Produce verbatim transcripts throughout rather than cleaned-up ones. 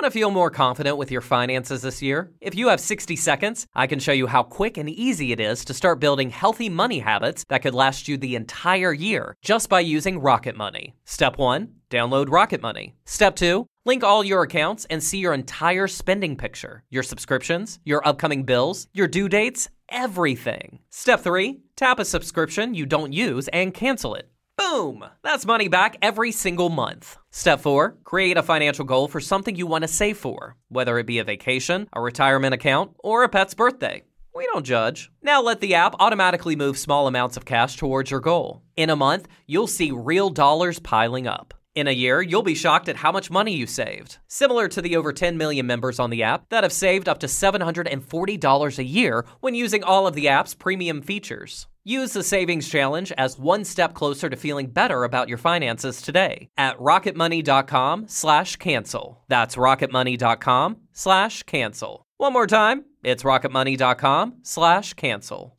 Want to feel more confident with your finances this year? If you have sixty seconds, I can show you how quick and easy it is to start building healthy money habits that could last you the entire year just by using Rocket Money. Step one, download Rocket Money. Step two, link all your accounts and see your entire spending picture, your subscriptions, your upcoming bills, your due dates, everything. Step three, tap a subscription you don't use and cancel it. Boom! That's money back every single month. Step four, create a financial goal for something you want to save for, whether it be a vacation, a retirement account, or a pet's birthday. We don't judge. Now let the app automatically move small amounts of cash towards your goal. In a month, you'll see real dollars piling up. In a year, you'll be shocked at how much money you saved. Similar to the over ten million members on the app that have saved up to seven hundred forty dollars a year when using all of the app's premium features. Use the Savings Challenge as one step closer to feeling better about your finances today at rocketmoney.com slash cancel. That's rocketmoney.com slash cancel. One more time, it's rocketmoney.com slash cancel.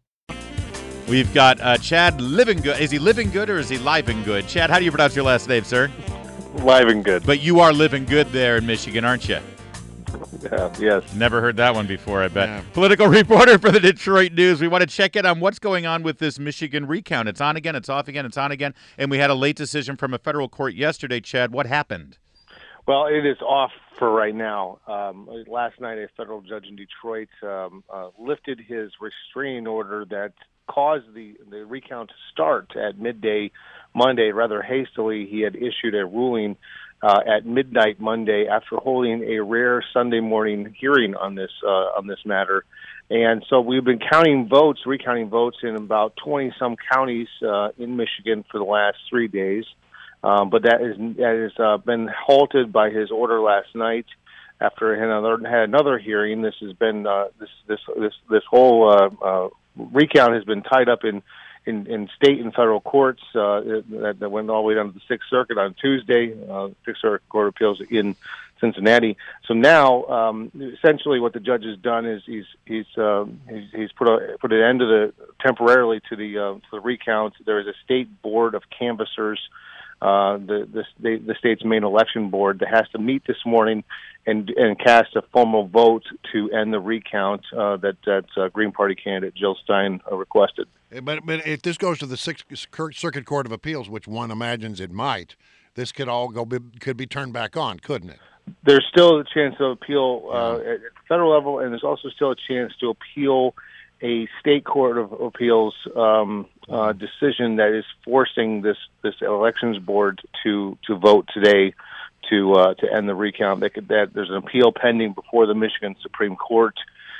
We've got uh, Chad Livingood. Is he living good or is he living good? Chad, how do you pronounce your last name, sir? Living good. But you are living good there in Michigan, aren't you? Yeah, yes. Never heard that one before, I bet. Yeah. Political reporter for the Detroit News. We want to check in on what's going on with this Michigan recount. It's on again, it's off again, it's on again. And we had a late decision from a federal court yesterday. Chad, what happened? Well, it is off for right now. Um, last night, a federal judge in Detroit um, uh, lifted his restraining order that caused the, the recount to start at midday Monday. Rather hastily, he had issued a ruling uh, at midnight Monday after holding a rare Sunday morning hearing on this uh, on this matter. And so we've been counting votes, recounting votes in about twenty-some counties uh, in Michigan for the last three days. Um, but that is that has uh, been halted by his order last night after he had another, had another hearing. This has been uh, this this this this whole uh, uh, recount has been tied up in, in, in state and federal courts uh, that, that went all the way down to the Sixth Circuit on Tuesday, uh, Sixth Circuit Court of Appeals in Cincinnati. So now, um, essentially, what the judge has done is he's he's uh, he's, he's put a put an end to the temporarily to the uh, to the recount. There is a state board of canvassers. Uh, the, the the the state's main election board that has to meet this morning and and cast a formal vote to end the recount uh, that that uh, Green Party candidate Jill Stein uh, requested. But but if this goes to the Sixth Circuit Court of Appeals, which one imagines it might, this could all go be, could be turned back on, couldn't it? There's still a chance to appeal uh, at the federal level, and there's also still a chance to appeal a state court of appeals um, uh, decision that is forcing this, this elections board to, to vote today to uh, to end the recount. They could, that there's an appeal pending before the Michigan Supreme Court,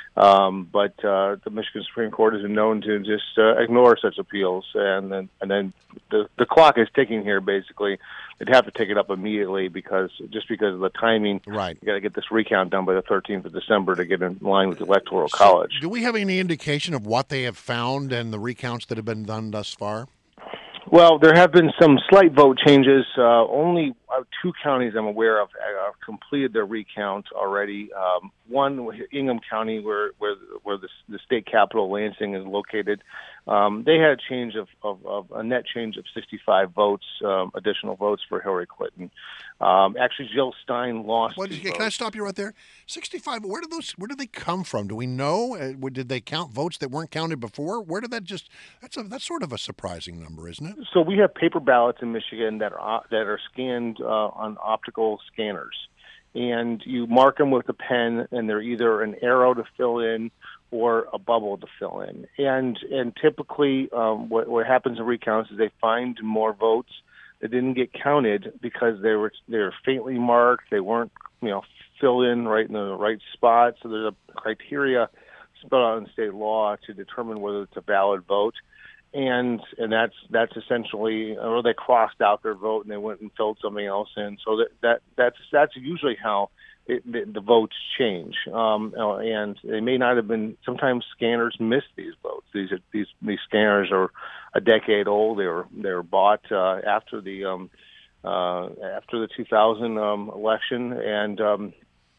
um, but uh, the Michigan Supreme Court is known to just uh, ignore such appeals, and then and then the the clock is ticking here. Basically, they'd have to take it up immediately because just because of the timing. Right, you got to get this recount done by the thirteenth of December to get in line with the Electoral College. So do we have any indication of what they have found and the recounts that have been done thus far? Well, there have been some slight vote changes. Uh, only uh, two counties I'm aware of have completed their recount already. Um, one, Ingham County, where where where the, the state capital, Lansing, is located. Um, they had a change of, of, of a net change of sixty-five votes, um, additional votes for Hillary Clinton. Um, actually, Jill Stein lost. What, can votes. I stop you right there? sixty-five. Where did those? Where did they come from? Do we know? Uh, did they count votes that weren't counted before? Where did that just? That's a that's sort of a surprising number, isn't it? So we have paper ballots in Michigan that are that are scanned uh, on optical scanners, and you mark them with a pen, and they're either an arrow to fill in or a bubble to fill in. And and typically, um, what what happens in recounts is they find more votes that didn't get counted because they were they were faintly marked. They weren't you know filled in right in the right spot. So there's a criteria spelled out in state law to determine whether it's a valid vote. And and that's that's essentially, or they crossed out their vote and they went and filled something else in. So that, that that's that's usually how it, the, the votes change. Um, and they may not have been. Sometimes scanners miss these votes. These are, these these scanners are a decade old. They were they were bought uh, after the um, uh, after the two thousand um, election, and um,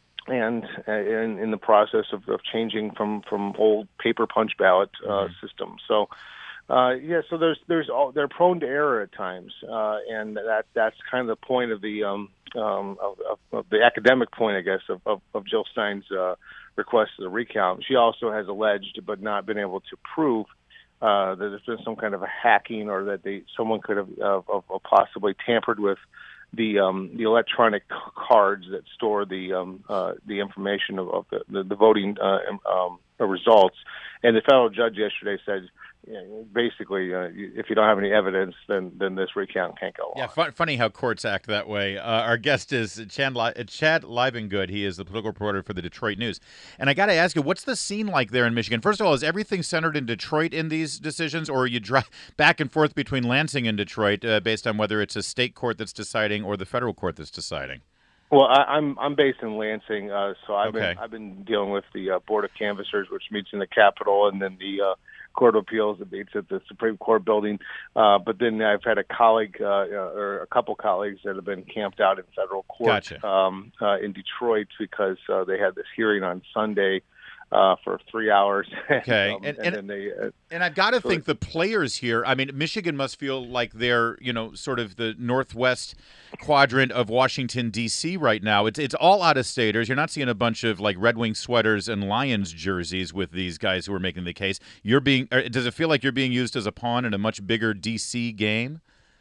and in, in the process of, of changing from from old paper punch ballot uh, mm-hmm. systems. So. Uh, yeah, so there's there's all, they're prone to error at times, uh, and that that's kind of the point of the um, um, of, of, of the academic point, I guess, of, of, of Jill Stein's uh, request for the recount. She also has alleged, but not been able to prove, uh, that there's been some kind of a hacking or that they someone could have uh, uh, possibly tampered with the um, the electronic cards that store the um, uh, the information of, of the, the, the voting uh, um, results. And the federal judge yesterday said, you know, basically, uh, if you don't have any evidence, then then this recount can't go on. Yeah, fun, funny how courts act that way. Uh, our guest is Chad, Li- Chad Livengood. He is the political reporter for the Detroit News. And I got to ask you, what's the scene like there in Michigan? First of all, is everything centered in Detroit in these decisions, or are you dri- back and forth between Lansing and Detroit uh, based on whether it's a state court that's deciding or the federal court that's deciding? Well, I, I'm I'm based in Lansing, uh, so I've Okay. been I've been dealing with the uh, Board of Canvassers, which meets in the Capitol, and then the uh, Court of Appeals that meets at the Supreme Court building. Uh, but then I've had a colleague uh, or a couple colleagues that have been camped out in federal court Gotcha. um, uh, in Detroit because uh, they had this hearing on Sunday uh, for three hours. Okay, um, and, and, and, then they. Uh, and I've got to so think the players here. I mean, Michigan must feel like they're, you know, sort of the northwest quadrant of Washington D C right now. It's it's all out of staters. You're not seeing a bunch of like Red Wing sweaters and Lions jerseys with these guys who are making the case. You're being. Does it feel like you're being used as a pawn in a much bigger D C game?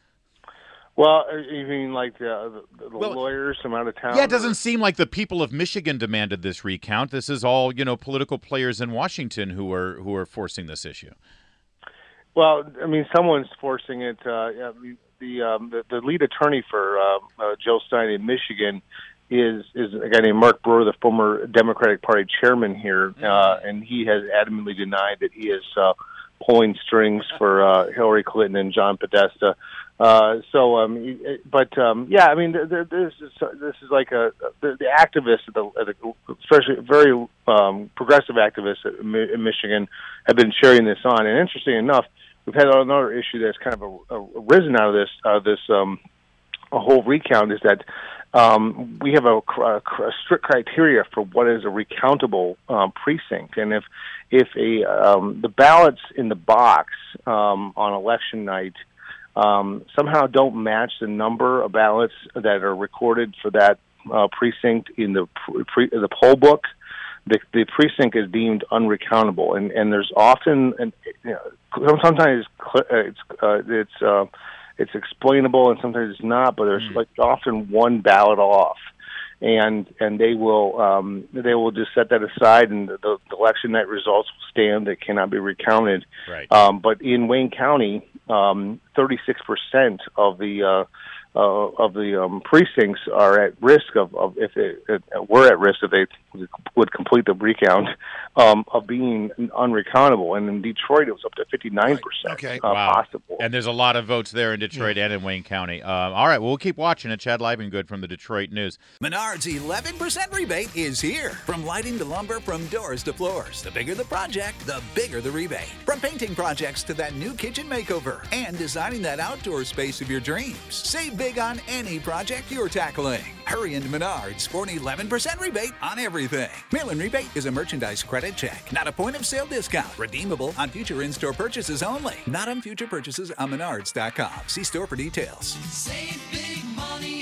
Well, you mean like the, the, the Well, lawyers from out of town? Yeah, it or- doesn't seem like the people of Michigan demanded this recount. This is all, you know, political players in Washington who are who are forcing this issue. Well, I mean, someone's forcing it. Uh, yeah, the, um, the the lead attorney for uh, uh, Jill Stein in Michigan is is a guy named Mark Brewer, the former Democratic Party chairman here, uh, and he has adamantly denied that he is uh, pulling strings for uh, Hillary Clinton and John Podesta. Uh, so, um, but um, yeah, I mean, there, this is this is like a the, the activists, at the, at the, especially very um, progressive activists in Michigan, have been sharing this on. And interesting enough, we've had another issue that's kind of a, a, arisen out of this uh, this um, a whole recount is that um, we have a, a, a strict criteria for what is a recountable um, precinct, and if if a um, the ballots in the box um, on election night um, somehow don't match the number of ballots that are recorded for that uh, precinct in the pre, the poll book, the, the precinct is deemed unrecountable, and and there's often and you know, sometimes it's uh, it's uh, it's explainable and sometimes it's not, but there's mm. like often one ballot off, and and they will um, they will just set that aside, and the, the election night results will stand. They cannot be recounted. Right. Um, but in Wayne County, um, thirty-six percent of the uh, uh, of the um, precincts are at risk of, of if they uh, were at risk if they would complete the recount um, of being unrecountable. And in Detroit, it was up to fifty-nine percent Okay. uh, Wow. possible. And there's a lot of votes there in Detroit and in Wayne County. Um, all right, well, we'll keep watching it. Chad Livengood from the Detroit News. Menard's eleven percent rebate is here. From lighting to lumber, from doors to floors. The bigger the project, the bigger the rebate. From painting projects to that new kitchen makeover and designing that outdoor space of your dreams. Save big on any project you're tackling. Hurry into Menard's for an eleven percent rebate on everything. Mail-in rebate is a merchandise credit check, not a point-of-sale discount. Redeemable on future in-store purchases only. Not on future purchases on menards dot com. See store for details. Save big money